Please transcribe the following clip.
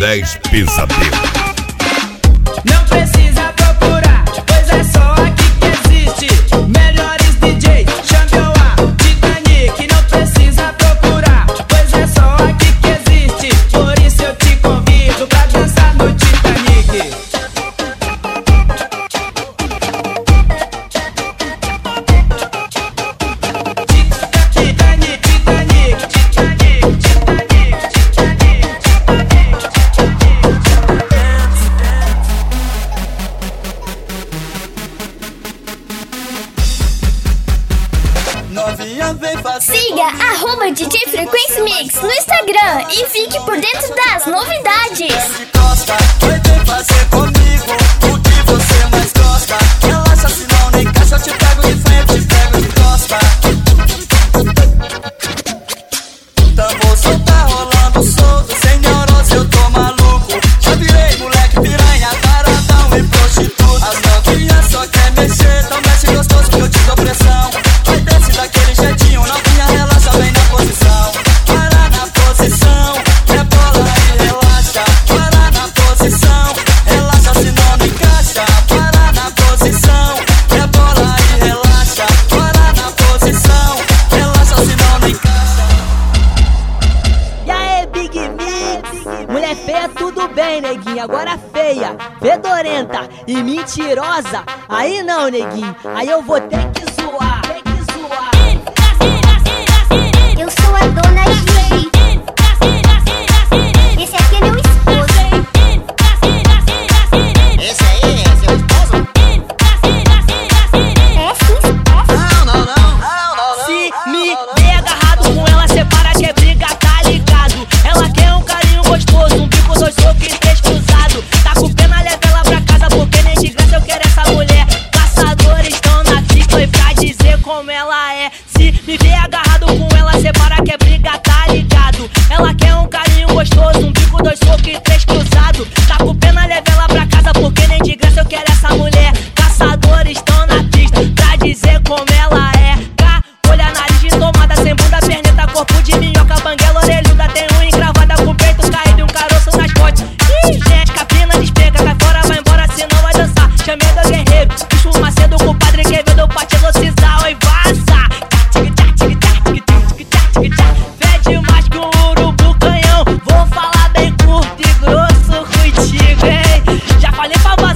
10 Pesadelo. Não precisa procurar, pois é só aqui que existe. Melhores DJ, Xambioá, Titanic. Não precisa procurar, pois é só aqui que existe. Por isso eu te convido pra dançar no Titanic. Siga @DJ Frequência Mix no Instagram e fique por dentro das novidades. Vai ter fazer comigo o que você mais gosta. Relaxa, senão nem caixa, eu te pego de frente, te pego de costa. Tamo solto, tá rolando solto, sem neurose eu tô maluco. Já virei moleque piranha, taradão e prostituta. As novinhas só quer mexer, então mexe gostoso que eu te dou pressão. Vai desce daquele jeitinho, novinha relaxa bem na posição. Para na posição, rebola e relaxa. Para na posição, relaxa senão não encaixa. Para na posição, rebola e relaxa. Para na posição, relaxa senão não encaixa. E aí, Big Mix? Mulher feia, tudo bem, neguinho. Agora feia, fedorenta e mentirosa. Aí não, neguinho. Aí eu vou ter que zoar. Eu sou a dona G. Esse aqui é meu esposo. Esse aí é seu esposo? É sim. Não. Se me der agarrado com ela, separa que é briga, tá ligado? Ela quer um carinho gostoso, um bico, dois socos e três cruzado. Tá com pena, leva ela pra casa, porque nem de graça eu quero essa mulher. Caçadores estão na pista e pra dizer como ela é. Se me ver agarrado com ela, separa que é briga, tá ligado? Ela quer um carinho gostoso, um bico, dois socos e três cruzado. Tá com pena, leva ela pra casa, porque nem de graça eu quero essa mulher. Caçadores estão na pista pra dizer como ela é. Olha, nariz de tomada, sem bunda, perneta, corpo de minhoca, banguela, orelhuda, tem unha encravada com o peito caído e um caroço nas costas. Ih, gente, capina despenca, cai fora, vai embora, senão vai dançar. Chamei do guerreiro, bicho Macedo com o padre Quevedo pra te velocidade, oi, vaza. Fede mais que um urubu canhão, vou falar bem curto e grosso contigo, hein. Já falei pra